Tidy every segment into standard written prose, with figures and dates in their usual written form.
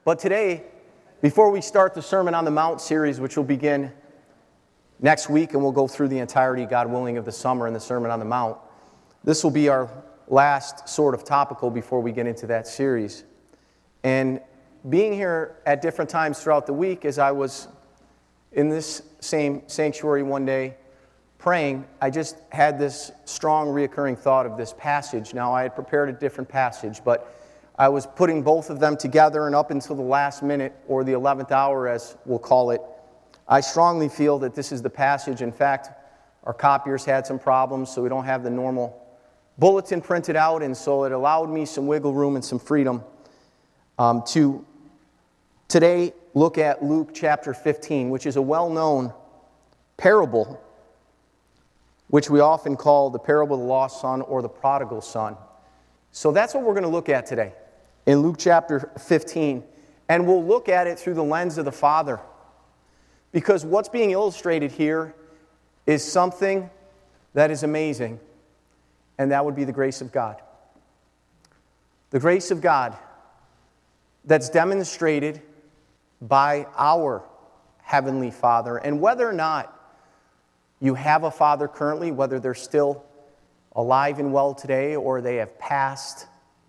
But today, before we start the Sermon on the Mount series, which will begin next week, and we'll go through the entirety, God willing, of the summer in the Sermon on the Mount, this will be our last sort of topical before we get into that series. And being here at different times throughout the week, as I was in this same sanctuary one day praying, I just had this strong reoccurring thought of this passage. Now, I had prepared a different passage, but I was putting both of them together, and up until the last minute, or the 11th hour, as we'll call it, I strongly feel that this is the passage. In fact, our copiers had some problems, so we don't have the normal bulletin printed out, and so it allowed me some wiggle room and some freedom to today look at Luke chapter 15, which is a well-known parable, which we often call the parable of the lost son or the prodigal son. So that's what we're going to look at today in Luke chapter 15. And we'll look at it through the lens of the Father. Because what's being illustrated here is something that is amazing, and that would be the grace of God. The grace of God that's demonstrated by our Heavenly Father. And whether or not you have a father currently, whether they're still alive and well today or they have passed,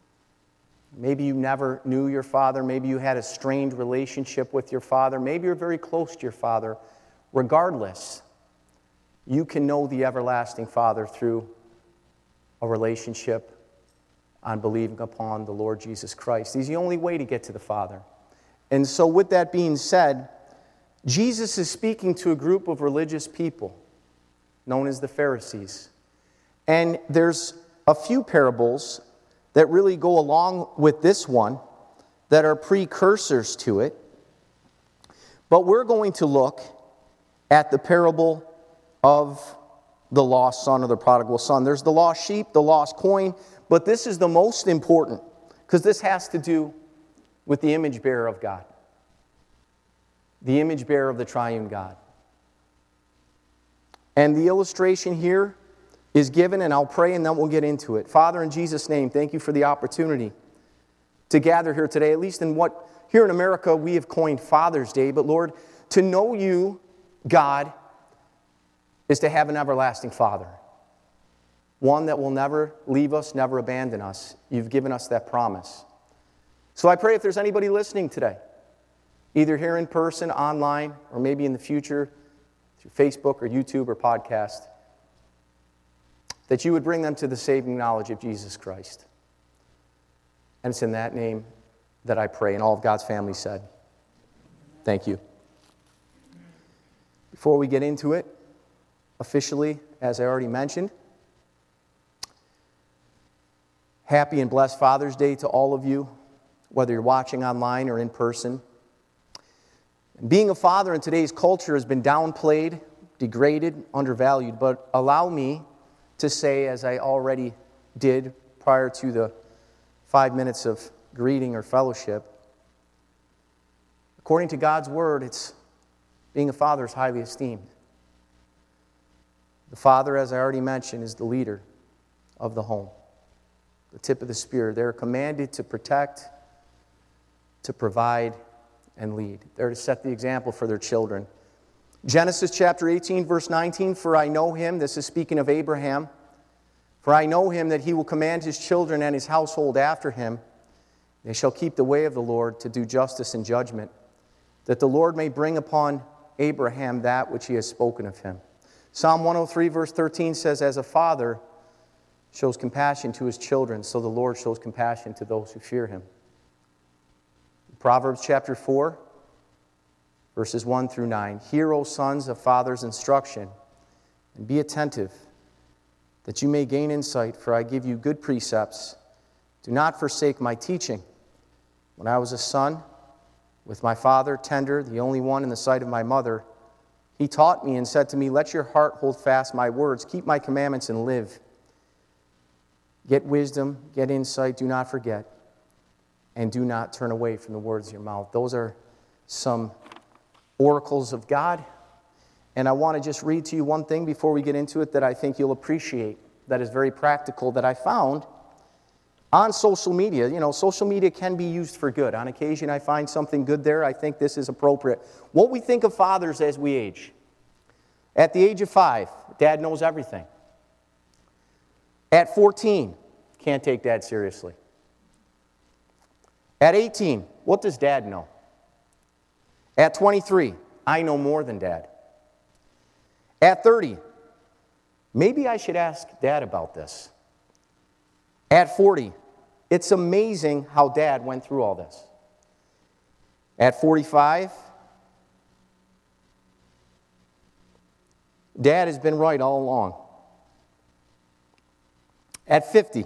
maybe you never knew your father, maybe you had a strained relationship with your father, maybe you're very close to your father. Regardless, you can know the everlasting Father through a relationship on believing upon the Lord Jesus Christ. He's the only way to get to the Father. And so with that being said, Jesus is speaking to a group of religious people known as the Pharisees. And there's a few parables that really go along with this one that are precursors to it. But we're going to look at the parable of the lost son or the prodigal son. There's the lost sheep, the lost coin, but this is the most important because this has to do with the image bearer of God, the image bearer of the triune God. And the illustration here is given, and I'll pray and then we'll get into it. Father, in Jesus' name, thank you for the opportunity to gather here today, at least in what here in America we have coined Father's Day. But Lord, to know you, God, is to have an everlasting Father. One that will never leave us, never abandon us. You've given us that promise. So I pray if there's anybody listening today, either here in person, online, or maybe in the future through Facebook or YouTube or podcast, that you would bring them to the saving knowledge of Jesus Christ. And it's in that name that I pray, and all of God's family said, thank you. Before we get into it, officially, as I already mentioned, happy and blessed Father's Day to all of you, whether you're watching online or in person. Being a father in today's culture has been downplayed, degraded, undervalued, but allow me to say, as I already did prior to the 5 minutes of greeting or fellowship, according to God's Word, being a father is highly esteemed. The father, as I already mentioned, is the leader of the home, the tip of the spear. They're commanded to protect, to provide, and lead. They're to set the example for their children. Genesis chapter 18, verse 19, for I know him, this is speaking of Abraham, for I know him that he will command his children and his household after him. They shall keep the way of the Lord to do justice and judgment, that the Lord may bring upon Abraham that which he has spoken of him. Psalm 103, verse 13 says, as a father shows compassion to his children, so the Lord shows compassion to those who fear him. Proverbs chapter 4, verses 1 through 9. Hear, O sons, of father's instruction, and be attentive, that you may gain insight, for I give you good precepts. Do not forsake my teaching. When I was a son, with my father, tender, the only one in the sight of my mother, he taught me and said to me, let your heart hold fast my words, keep my commandments and live. Get wisdom, get insight, do not forget, and do not turn away from the words of your mouth. Those are some oracles of God. And I want to just read to you one thing before we get into it that I think you'll appreciate, that is very practical, that I found On social media, social media can be used for good. On occasion, I find something good there. I think this is appropriate. What we think of fathers as we age. At the age of 5, dad knows everything. At 14, can't take dad seriously. At 18, what does dad know? At 23, I know more than dad. At 30, maybe I should ask dad about this. At 40, it's amazing how dad went through all this. At 45, dad has been right all along. At 50,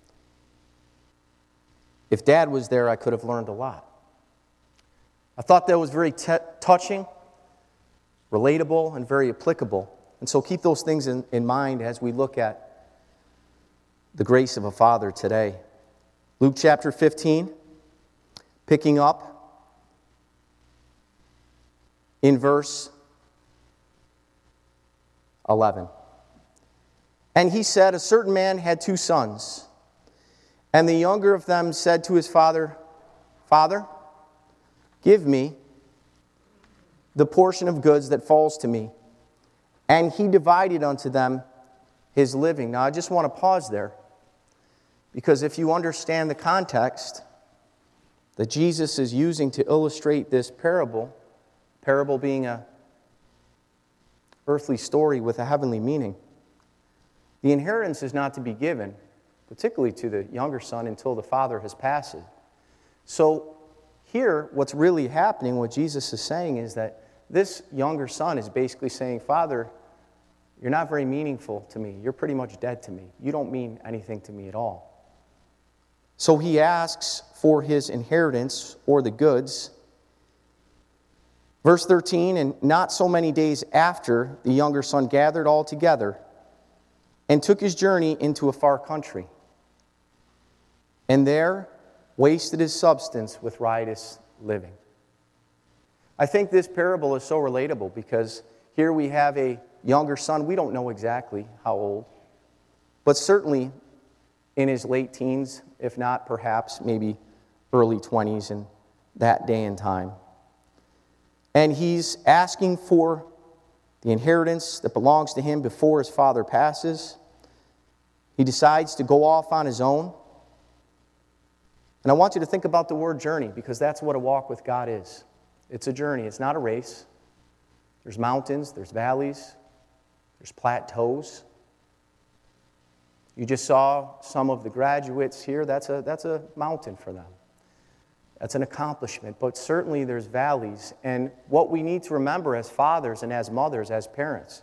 if dad was there, I could have learned a lot. I thought that was very touching, relatable, and very applicable. And so keep those things in mind as we look at the grace of a father today. Luke chapter 15, picking up in verse 11. And he said, a certain man had 2 sons. And the younger of them said to his father, Father, give me the portion of goods that falls to me. And he divided unto them his living. Now, I just want to pause there, because if you understand the context that Jesus is using to illustrate this parable being a earthly story with a heavenly meaning, the inheritance is not to be given, particularly to the younger son, until the father has passed. So here, what's really happening, what Jesus is saying, is that this younger son is basically saying, Father, you're not very meaningful to me. You're pretty much dead to me. You don't mean anything to me at all. So he asks for his inheritance, or the goods. Verse 13, and not so many days after, the younger son gathered all together and took his journey into a far country, and there wasted his substance with riotous living. I think this parable is so relatable because here we have a younger son. We don't know exactly how old, but certainly in his late teens, if not perhaps maybe early 20s in that day and time. And he's asking for the inheritance that belongs to him before his father passes. He decides to go off on his own. And I want you to think about the word journey, because that's what a walk with God is. It's a journey. It's not a race. There's mountains, there's valleys, there's plateaus. You just saw some of the graduates here. That's a mountain for them. That's an accomplishment. But certainly there's valleys. And what we need to remember as fathers and as mothers, as parents,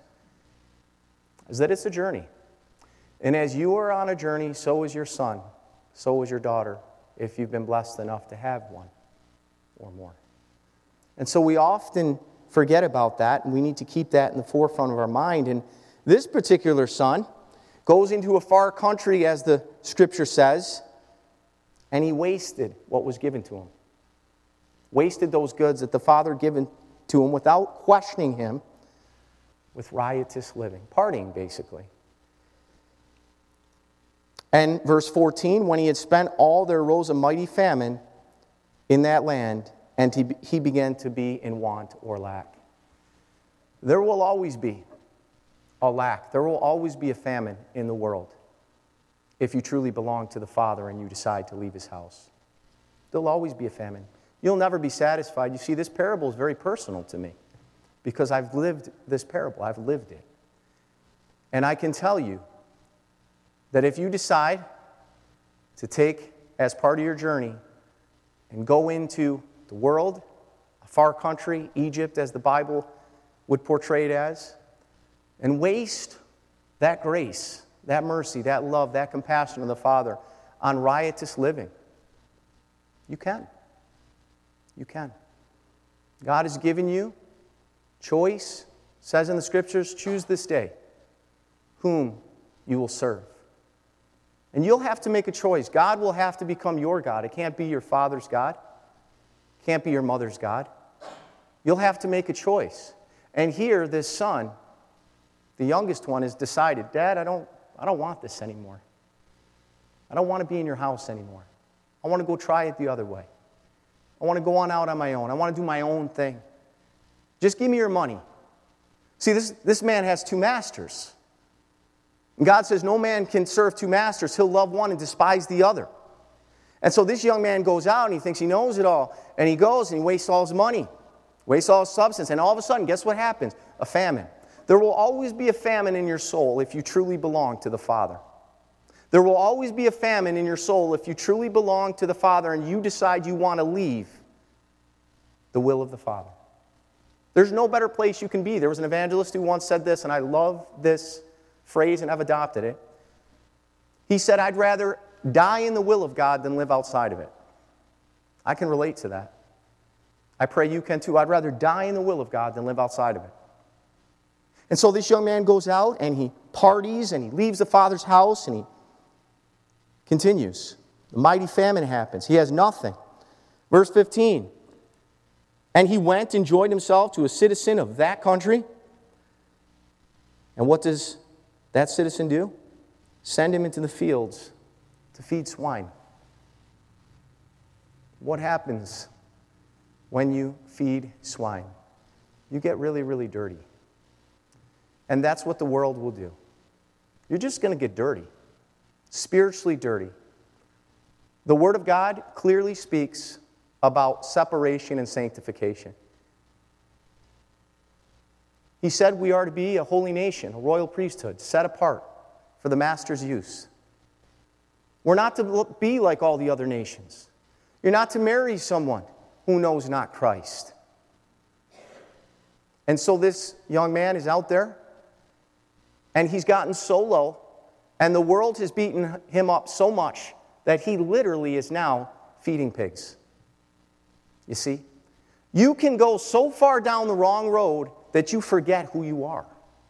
is that it's a journey. And as you are on a journey, so is your son, so is your daughter, if you've been blessed enough to have one or more. And so we often forget about that, and we need to keep that in the forefront of our mind. And this particular son goes into a far country, as the scripture says, and he wasted what was given to him. Wasted those goods that the father given to him without questioning him, with riotous living, partying basically. And verse 14, when he had spent all, there arose a mighty famine in that land, and he began to be in want or lack. There will always be a lack. There will always be a famine in the world if you truly belong to the Father and you decide to leave his house. There'll always be a famine. You'll never be satisfied. You see, this parable is very personal to me because I've lived this parable. I've lived it. And I can tell you that if you decide to take as part of your journey and go into the world, a far country, Egypt, as the Bible would portray it as, and waste that grace, that mercy, that love, that compassion of the Father on riotous living, you can. You can. God has given you choice. It says in the Scriptures, choose this day whom you will serve. And you'll have to make a choice. God will have to become your God. It can't be your father's God. It can't be your mother's God. You'll have to make a choice. And here, this son, the youngest one, has decided, Dad, I don't want this anymore. I don't want to be in your house anymore. I want to go try it the other way. I want to go on out on my own. I want to do my own thing. Just give me your money. See, this man has two masters. And God says no man can serve two masters. He'll love one and despise the other. And so this young man goes out and he thinks he knows it all. And he goes and he wastes all his money, wastes all his substance. And all of a sudden, guess what happens? A famine. There will always be a famine in your soul if you truly belong to the Father. There will always be a famine in your soul if you truly belong to the Father and you decide you want to leave the will of the Father. There's no better place you can be. There was an evangelist who once said this, and I love this phrase and I've adopted it. He said, I'd rather die in the will of God than live outside of it. I can relate to that. I pray you can too. I'd rather die in the will of God than live outside of it. And so this young man goes out and he parties and he leaves the Father's house and he continues. The mighty famine happens. He has nothing. Verse 15. And he went and joined himself to a citizen of that country. And what does that citizen do? Send him into the fields to feed swine. What happens when you feed swine? You get really, really dirty. And that's what the world will do. You're just going to get dirty, spiritually dirty. The Word of God clearly speaks about separation and sanctification. He said we are to be a holy nation, a royal priesthood, set apart for the Master's use. We're not to be like all the other nations. You're not to marry someone who knows not Christ. And so this young man is out there, and he's gotten so low, and the world has beaten him up so much that he literally is now feeding pigs. You see? You can go so far down the wrong road that you forget who you are.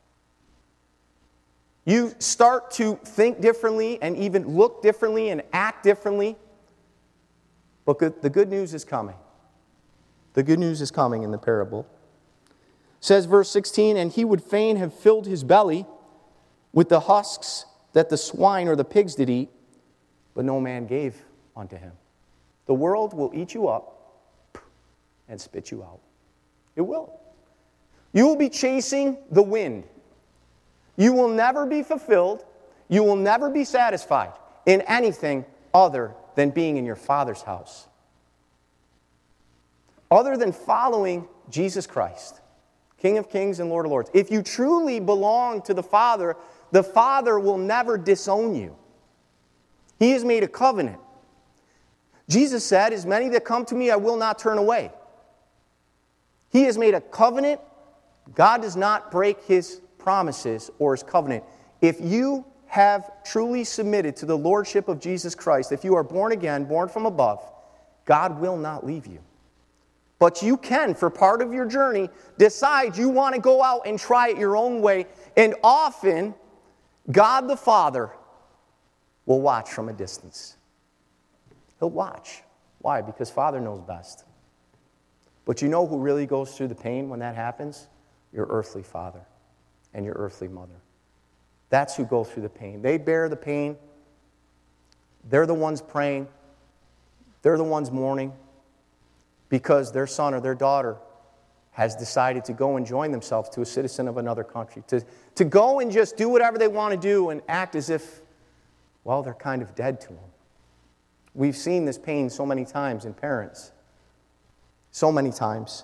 You start to think differently and even look differently and act differently. But the good news is coming. The good news is coming in the parable. It says verse 16, and he would fain have filled his belly with the husks that the swine or the pigs did eat, but no man gave unto him. The world will eat you up and spit you out. It will. You will be chasing the wind. You will never be fulfilled. You will never be satisfied in anything other than being in your Father's house. Other than following Jesus Christ, King of Kings and Lord of Lords. If you truly belong to the Father will never disown you. He has made a covenant. Jesus said, as many that come to me, I will not turn away. He has made a covenant. God does not break His promises or His covenant. If you have truly submitted to the Lordship of Jesus Christ, if you are born again, born from above, God will not leave you. But you can, for part of your journey, decide you want to go out and try it your own way. And often, God the Father will watch from a distance. He'll watch. Why? Because Father knows best. But you know who really goes through the pain when that happens? Your earthly father and your earthly mother. That's who go through the pain. They bear the pain. They're the ones praying. They're the ones mourning because their son or their daughter has decided to go and join themselves to a citizen of another country. To go and just do whatever they want to do and act as if, well, they're kind of dead to them. We've seen this pain so many times in parents. So many times.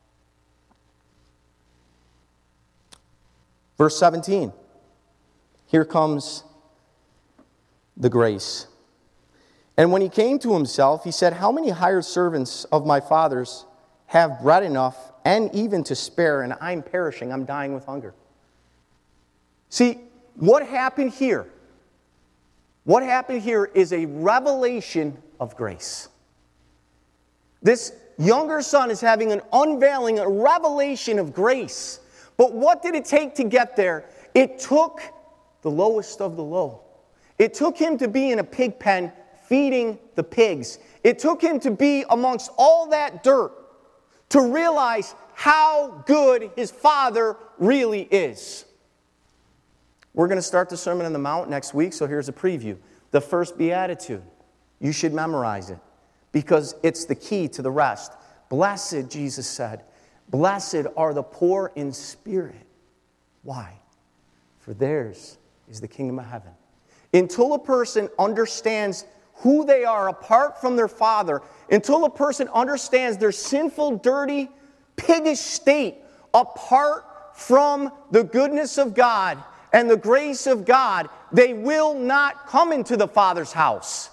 Verse 17. Here comes the grace. And when he came to himself, he said, how many hired servants of my father's have bread enough and even to spare, and I'm perishing, I'm dying with hunger. See, what happened here? What happened here is a revelation of grace. This younger son is having an unveiling, a revelation of grace. But what did it take to get there? It took the lowest of the low. It took him to be in a pig pen feeding the pigs. It took him to be amongst all that dirt to realize how good his Father really is. We're going to start the Sermon on the Mount next week, so here's a preview. The first beatitude. You should memorize it because it's the key to the rest. Blessed, Jesus said, blessed are the poor in spirit. Why? For theirs is the kingdom of heaven. Until a person understands who they are apart from their Father, until a person understands their sinful, dirty, piggish state apart from the goodness of God and the grace of God, they will not come into the Father's house.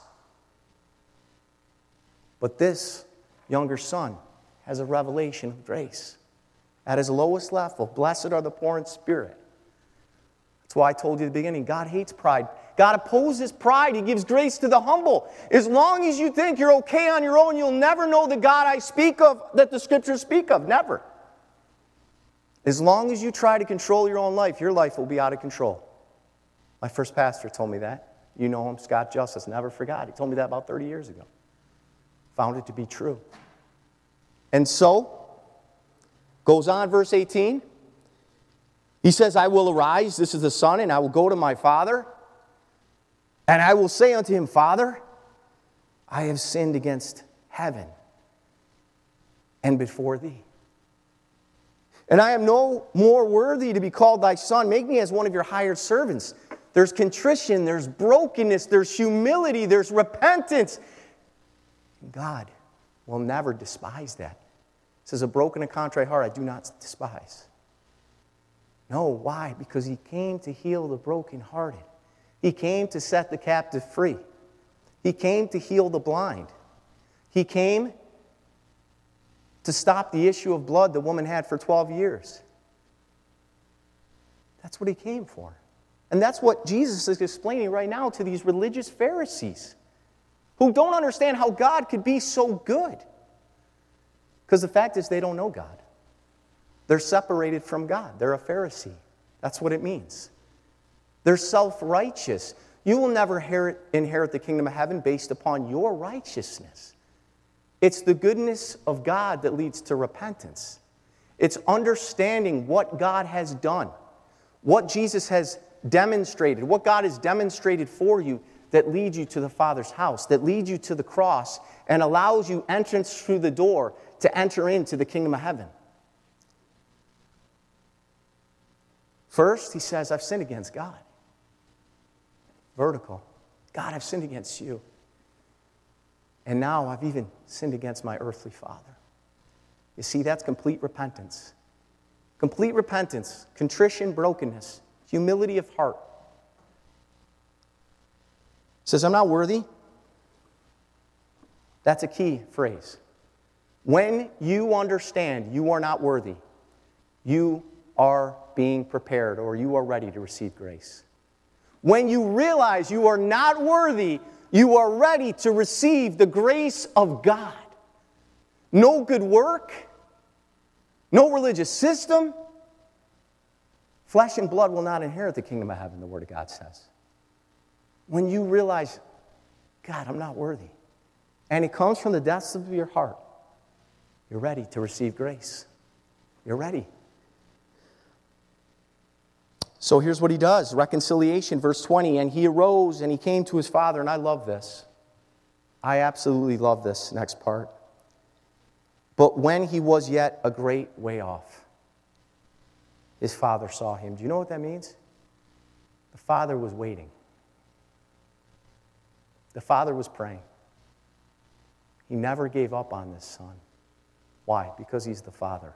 But this younger son has a revelation of grace. At his lowest level, blessed are the poor in spirit. That's why I told you at the beginning, God hates pride. God opposes pride. He gives grace to the humble. As long as you think you're okay on your own, you'll never know the God I speak of, that the Scriptures speak of. Never. As long as you try to control your own life, your life will be out of control. My first pastor told me that. You know him, Scott Justice, never forgot. He told me that about 30 years ago. Found it to be true. And so, goes on, verse 18. He says, I will arise, this is the son, and I will go to my father, and I will say unto him, Father, I have sinned against heaven and before thee. And I am no more worthy to be called thy son. Make me as one of your hired servants. There's contrition, there's brokenness, there's humility, there's repentance. God will never despise that. It says, a broken and contrite heart I do not despise. No, why? Because he came to heal the brokenhearted. He came to set the captive free. He came to heal the blind. He came to stop the issue of blood the woman had for 12 years. That's what he came for. And that's what Jesus is explaining right now to these religious Pharisees who don't understand how God could be so good. Because the fact is they don't know God. They're separated from God. They're a Pharisee. That's what it means. They're self-righteous. You will never inherit the kingdom of heaven based upon your righteousness. It's the goodness of God that leads to repentance. It's understanding what God has done, what Jesus has demonstrated, what God has demonstrated for you that leads you to the Father's house, that leads you to the cross, and allows you entrance through the door to enter into the kingdom of heaven. First, he says, I've sinned against God. Vertical. God, I've sinned against you. And now I've even sinned against my earthly father. You see, that's complete repentance. Complete repentance, contrition, brokenness, humility of heart. He says, I'm not worthy. That's a key phrase. When you understand you are not worthy, you are being prepared or you are ready to receive grace. When you realize you are not worthy, you are ready to receive the grace of God. No good work, no religious system. Flesh and blood will not inherit the kingdom of heaven, the Word of God says. When you realize, God, I'm not worthy, and it comes from the depths of your heart, you're ready to receive grace. You're ready. So here's what he does. Reconciliation, verse 20. And he arose and he came to his father. And I love this. I absolutely love this next part. But when he was yet a great way off, his father saw him. Do you know what that means? The father was waiting. The father was praying. He never gave up on this son. Why? Because he's the father.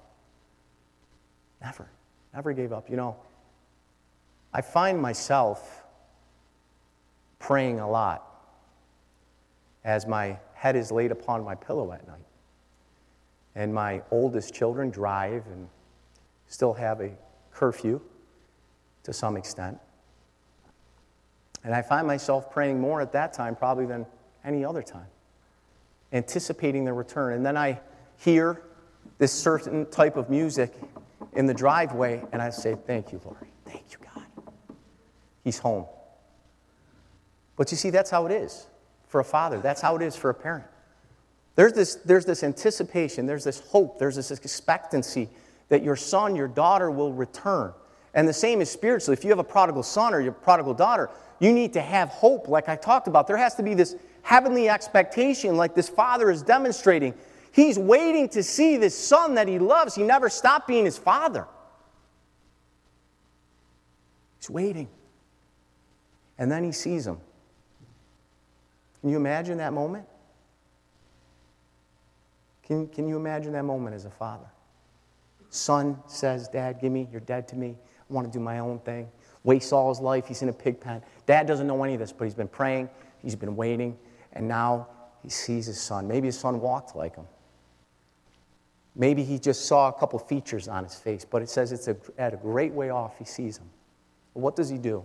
Never gave up. You know, I find myself praying a lot as my head is laid upon my pillow at night. And my oldest children drive and still have a curfew to some extent. And I find myself praying more at that time probably than any other time, anticipating their return. And then I hear this certain type of music in the driveway, and I say, thank you, Lord. Thank you, God. He's home. But you see, that's how it is for a father. That's how it is for a parent. There's this anticipation, there's this hope, there's this expectancy that your son, your daughter will return. And the same is spiritually. If you have a prodigal son or your prodigal daughter, You need to have hope, like I talked about. There has to be this heavenly expectation, like this father is demonstrating. He's waiting to see this son that he loves. He never stopped being his father. He's waiting. And then he sees him. Can you imagine that moment? Can you imagine that moment as a father? Son says, Dad, you're dead to me. I want to do my own thing. Wastes all his life. He's in a pig pen. Dad doesn't know any of this, but he's been praying. He's been waiting. And now he sees his son. Maybe his son walked like him. Maybe he just saw a couple features on his face, but it says it's at a great way off he sees him. Well, what does he do?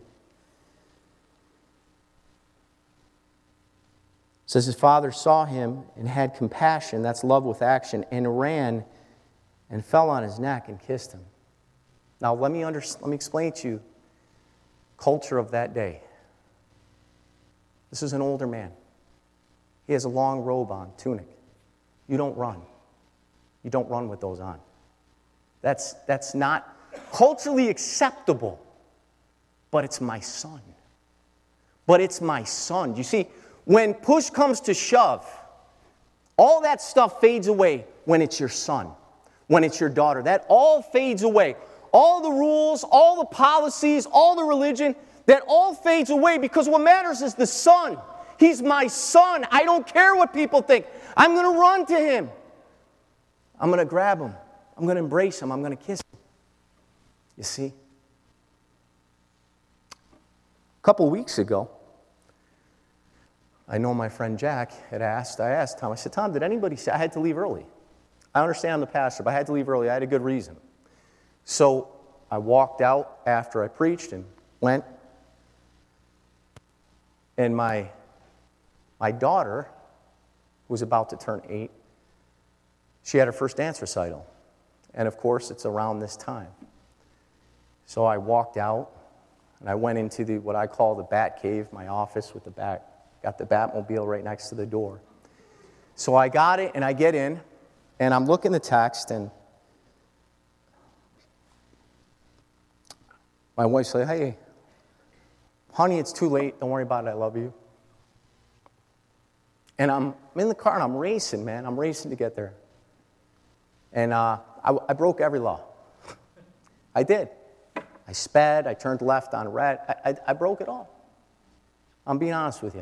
It says his father saw him and had compassion, that's love with action, and ran and fell on his neck and kissed him. Now let me explain to you culture of that day. This is an older man. He has a long robe on, tunic. You don't run. You don't run with those on. That's not culturally acceptable. But it's my son. But it's my son. You see, when push comes to shove, all that stuff fades away when it's your son, when it's your daughter. That all fades away. All the rules, all the policies, all the religion, that all fades away because what matters is the son. He's my son. I don't care what people think. I'm going to run to him. I'm going to grab him. I'm going to embrace him. I'm going to kiss him. You see? A couple weeks ago, I know my friend Jack I asked Tom, I said, Tom, did anybody say, I had to leave early. I understand I'm the pastor, but I had to leave early. I had a good reason. So I walked out after I preached and went. And my daughter, who was about to turn 8, she had her first dance recital. And of course, it's around this time. So I walked out, and I went into what I call the Bat Cave, my office with the bat. Got the Batmobile right next to the door. So I got it, and I get in, and I'm looking the text, and my wife said, hey, honey, it's too late. Don't worry about it. I love you. And I'm in the car, and I'm racing, man. I'm racing to get there. And I broke every law. I did. I sped. I turned left on red. I broke it all. I'm being honest with you.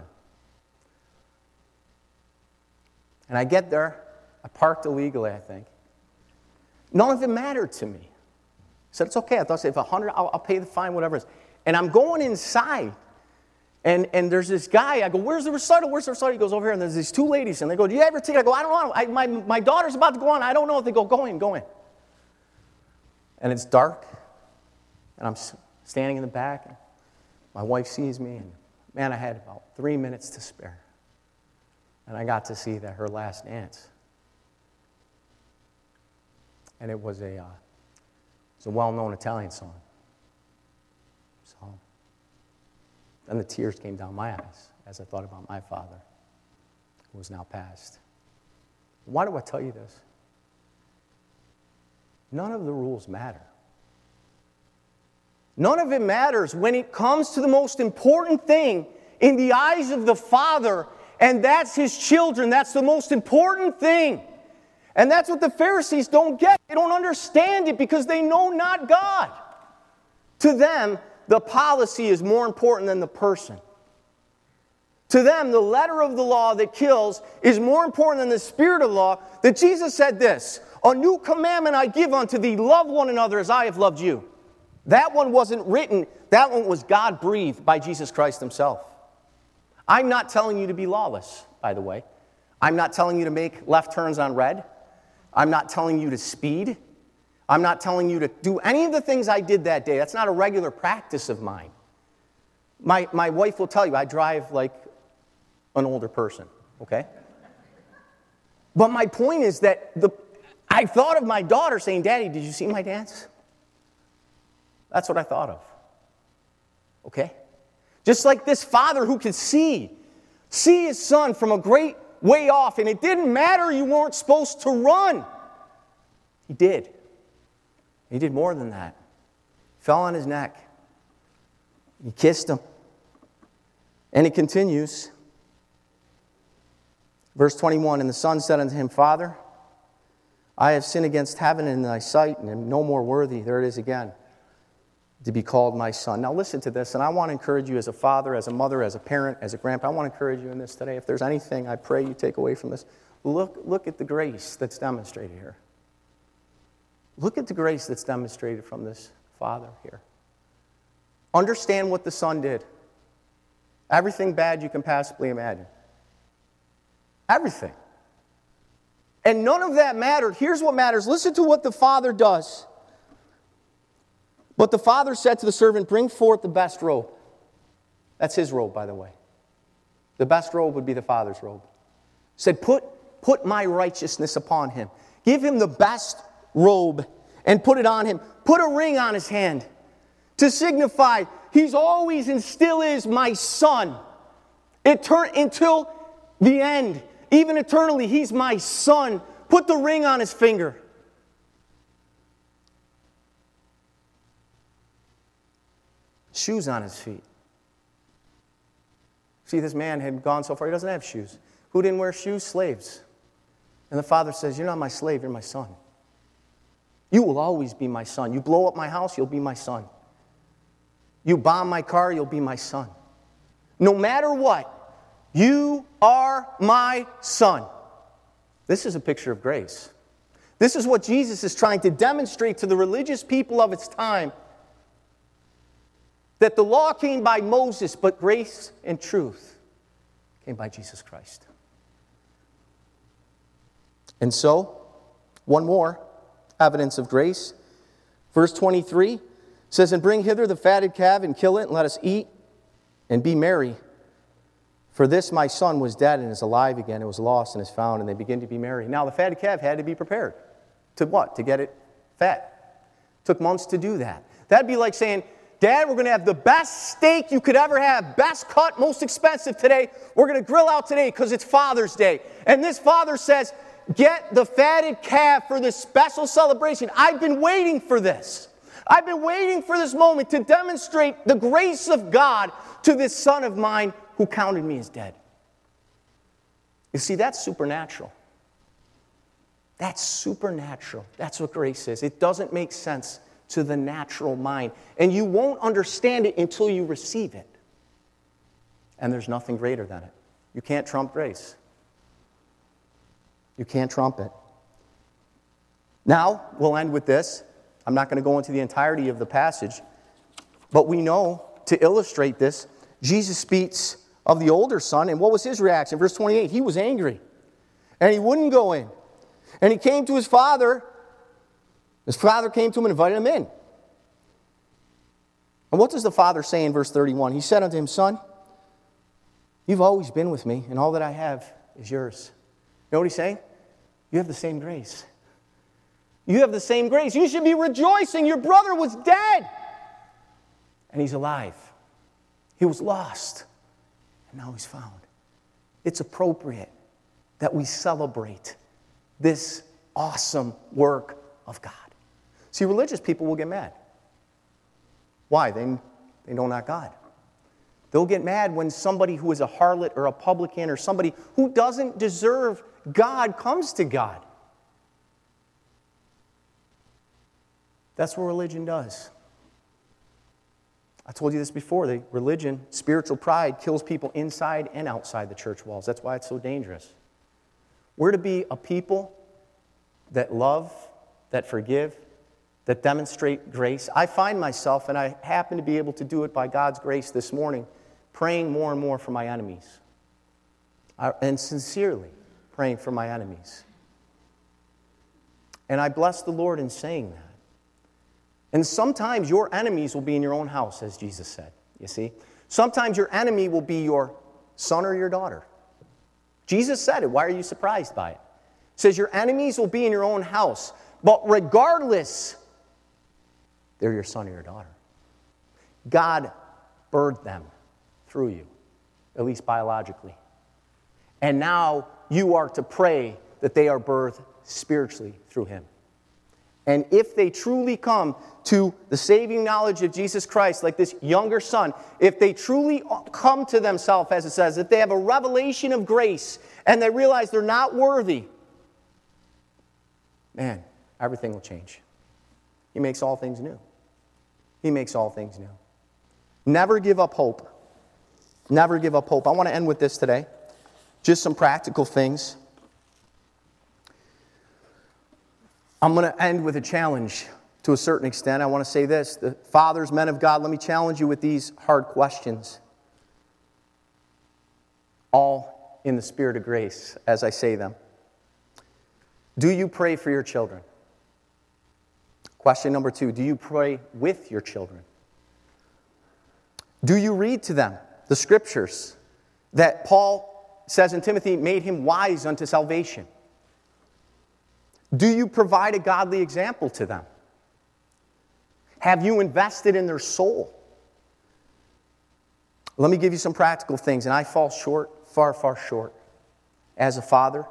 And I get there. I parked illegally, I think. None of it mattered to me. I said, it's okay. I thought, if $100, I'll pay the fine, whatever it is. And I'm going inside. And there's this guy. I go, where's the recital? Where's the recital? He goes, over here. And there's these two ladies. And they go, do you ever take it? I go, I don't know. My daughter's about to go on. I don't know if they go, go in. And it's dark. And I'm standing in the back. And my wife sees me. And man, I had about 3 minutes to spare. And I got to see her last dance. And it was a well-known Italian song. So, then the tears came down my eyes as I thought about my father, who is now passed. Why do I tell you this? None of the rules matter. None of it matters when it comes to the most important thing in the eyes of the Father, and that's his children. That's the most important thing. And that's what the Pharisees don't get. They don't understand it because they know not God. To them, the policy is more important than the person. To them, the letter of the law that kills is more important than the spirit of law. That Jesus said this, a new commandment I give unto thee, love one another as I have loved you. That one wasn't written. That one was God-breathed by Jesus Christ himself. I'm not telling you to be lawless, by the way. I'm not telling you to make left turns on red. I'm not telling you to speed. I'm not telling you to do any of the things I did that day. That's not a regular practice of mine. My wife will tell you I drive like an older person, okay? But my point is that I thought of my daughter saying, Daddy, did you see my dance? That's what I thought of, okay? Just like this father who could see his son from a great way off, and it didn't matter you weren't supposed to run. He did. He did more than that. Fell on his neck. He kissed him. And it continues. Verse 21, and the son said unto him, Father, I have sinned against heaven and in thy sight, and am no more worthy, there it is again, to be called my son. Now listen to this, and I want to encourage you as a father, as a mother, as a parent, as a grandpa. I want to encourage you in this today. If there's anything I pray you take away from this, look at the grace that's demonstrated here. Look at the grace that's demonstrated from this father here. Understand what the son did. Everything bad you can possibly imagine. Everything. And none of that mattered. Here's what matters. Listen to what the father does. But the father said to the servant, bring forth the best robe. That's his robe, by the way. The best robe would be the father's robe. Said, put my righteousness upon him. Give him the best robe and put it on him. Put a ring on his hand to signify he's always and still is my son. Until the end. Even eternally, he's my son. Put the ring on his finger. Shoes on his feet. See, this man had gone so far, he doesn't have shoes. Who didn't wear shoes? Slaves. And the father says, you're not my slave, you're my son. You will always be my son. You blow up my house, you'll be my son. You bomb my car, you'll be my son. No matter what, you are my son. This is a picture of grace. This is what Jesus is trying to demonstrate to the religious people of its time. That the law came by Moses, but grace and truth came by Jesus Christ. And so, one more evidence of grace. Verse 23 says, and bring hither the fatted calf and kill it, and let us eat and be merry. For this my son was dead and is alive again. It was lost and is found, and they begin to be merry. Now the fatted calf had to be prepared. To what? To get it fat. Took months to do that. That'd be like saying, Dad, we're going to have the best steak you could ever have. Best cut, most expensive today. We're going to grill out today because it's Father's Day. And this father says, get the fatted calf for this special celebration. I've been waiting for this. I've been waiting for this moment to demonstrate the grace of God to this son of mine who counted me as dead. You see, that's supernatural. That's supernatural. That's what grace is. It doesn't make sense to the natural mind. And you won't understand it until you receive it. And there's nothing greater than it. You can't trump grace. You can't trump it. Now, we'll end with this. I'm not going to go into the entirety of the passage. But we know, to illustrate this, Jesus speaks of the older son, and what was his reaction? Verse 28, he was angry, and he wouldn't go in. And he came to his father. His father came to him and invited him in. And what does the father say in verse 31? He said unto him, Son, you've always been with me, and all that I have is yours. You know what he's saying? You have the same grace. You have the same grace. You should be rejoicing. Your brother was dead, and he's alive. He was lost, and now he's found. It's appropriate that we celebrate this awesome work of God. See, religious people will get mad. Why? They know not God. They'll get mad when somebody who is a harlot or a publican or somebody who doesn't deserve God comes to God. That's what religion does. I told you this before. Religion, spiritual pride, kills people inside and outside the church walls. That's why it's so dangerous. We're to be a people that love, that forgive, that demonstrate grace. I find myself, and I happen to be able to do it by God's grace this morning, praying more and more for my enemies. And sincerely praying for my enemies. And I bless the Lord in saying that. And sometimes your enemies will be in your own house, as Jesus said, you see. Sometimes your enemy will be your son or your daughter. Jesus said it. Why are you surprised by it? He says your enemies will be in your own house. But regardless, they're your son or your daughter. God birthed them through you, at least biologically. And now you are to pray that they are birthed spiritually through him. And if they truly come to the saving knowledge of Jesus Christ, like this younger son, if they truly come to themselves, as it says, if they have a revelation of grace and they realize they're not worthy, man, everything will change. He makes all things new. He makes all things new. Never give up hope. Never give up hope. I want to end with this today. Just some practical things. I'm going to end with a challenge to a certain extent. I want to say this. The fathers, men of God, let me challenge you with these hard questions. All in the spirit of grace as I say them. Do you pray for your children? Question number 2, do you pray with your children? Do you read to them the scriptures that Paul says in Timothy made him wise unto salvation? Do you provide a godly example to them? Have you invested in their soul? Let me give you some practical things, and I fall short, far, far short. As a father,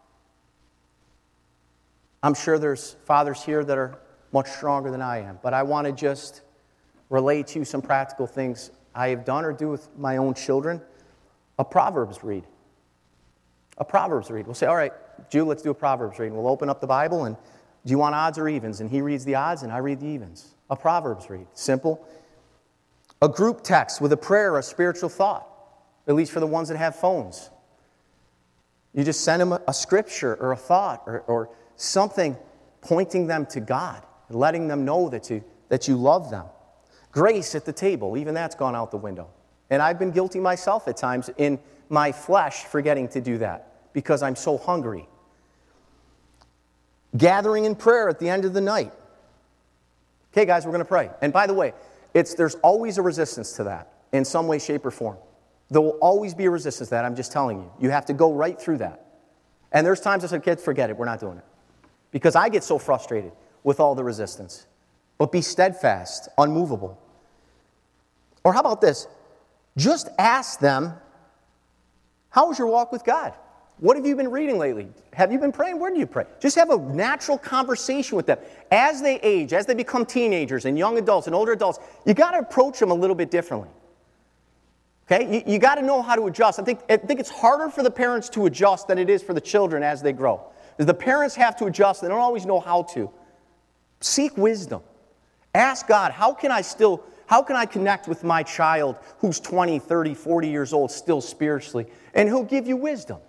I'm sure there's fathers here that are much stronger than I am, but I want to just relate to you some practical things I have done or do with my own children. A Proverbs read. A Proverbs read. We'll say, all right, Jew, let's do a Proverbs read. We'll open up the Bible, and do you want odds or evens? And he reads the odds, and I read the evens. A Proverbs read. Simple. A group text with a prayer, a spiritual thought, at least for the ones that have phones. You just send them a scripture or a thought or something pointing them to God, letting them know that you love them. Grace at the table, even that's gone out the window. And I've been guilty myself at times in my flesh forgetting to do that because I'm so hungry. Gathering in prayer at the end of the night. Okay, guys, we're going to pray. And by the way, there's always a resistance to that in some way, shape, or form. There will always be a resistance to that, I'm just telling you. You have to go right through that. And there's times I said, kids, forget it, we're not doing it. Because I get so frustrated with all the resistance. But be steadfast, unmovable. Or how about this? Just ask them, how is your walk with God? What have you been reading lately? Have you been praying? Where do you pray? Just have a natural conversation with them. As they age, as they become teenagers and young adults and older adults, you got to approach them a little bit differently. Okay? You got to know how to adjust. I think it's harder for the parents to adjust than it is for the children as they grow. The parents have to adjust. They don't always know how to. Seek wisdom. Ask God, how can I connect with my child who's 20, 30, 40 years old still spiritually? And He'll give you wisdom.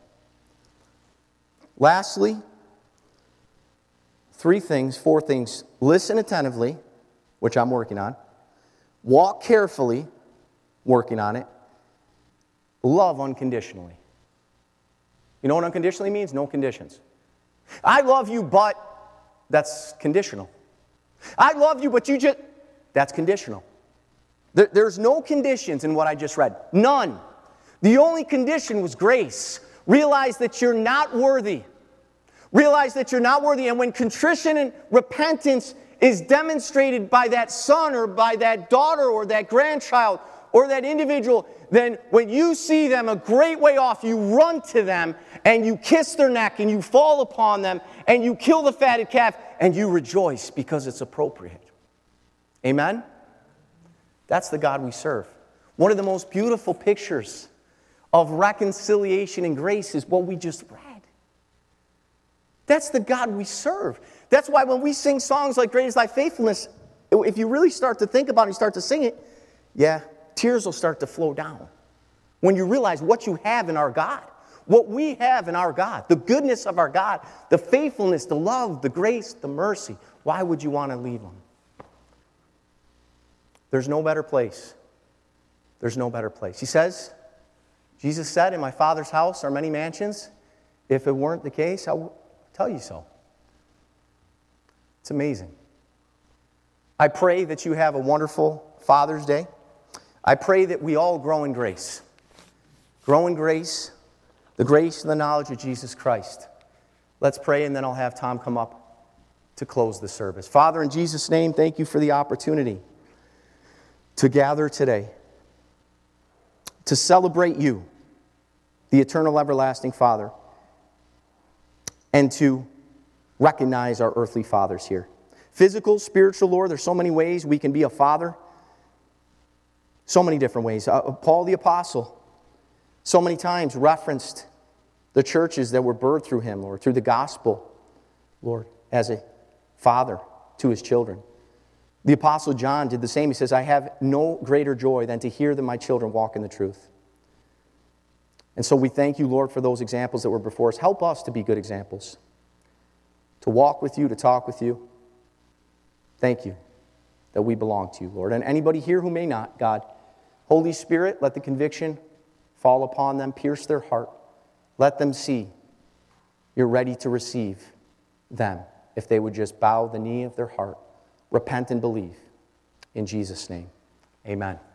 Lastly, 4 things. Listen attentively, which I'm working on. Walk carefully, working on it. Love unconditionally. You know what unconditionally means? No conditions. I love you, but that's conditional. I love you, but that's conditional. There's no conditions in what I just read. None. The only condition was grace. Realize that you're not worthy. Realize that you're not worthy. And when contrition and repentance is demonstrated by that son or by that daughter or that grandchild or that individual, then when you see them a great way off, you run to them and you kiss their neck and you fall upon them and you kill the fatted calf and you rejoice because it's appropriate. Amen? That's the God we serve. One of the most beautiful pictures of reconciliation and grace is what we just read. That's the God we serve. That's why when we sing songs like Great is Thy Faithfulness, if you really start to think about it and start to sing it, yeah, tears will start to flow down. When you realize what you have in our God, what we have in our God, the goodness of our God, the faithfulness, the love, the grace, the mercy, why would you want to leave Him? There's no better place. There's no better place. Jesus said, in my Father's house are many mansions. If it weren't the case, I will tell you so. It's amazing. I pray that you have a wonderful Father's Day. I pray that we all grow in grace. Grow in grace, the grace and the knowledge of Jesus Christ. Let's pray, and then I'll have Tom come up to close the service. Father, in Jesus' name, thank you for the opportunity to gather today, to celebrate you, the eternal, everlasting Father, and to recognize our earthly fathers here. Physical, spiritual, Lord, there's so many ways we can be a father. So many different ways. Paul the Apostle, so many times referenced the churches that were birthed through him, Lord, through the gospel, Lord, as a father to his children. The Apostle John did the same. He says, I have no greater joy than to hear that my children walk in the truth. And so we thank you, Lord, for those examples that were before us. Help us to be good examples, to walk with you, to talk with you. Thank you that we belong to you, Lord. And anybody here who may not, God, Holy Spirit, let the conviction fall upon them, pierce their heart. Let them see you're ready to receive them if they would just bow the knee of their heart, repent and believe. In Jesus' name, amen.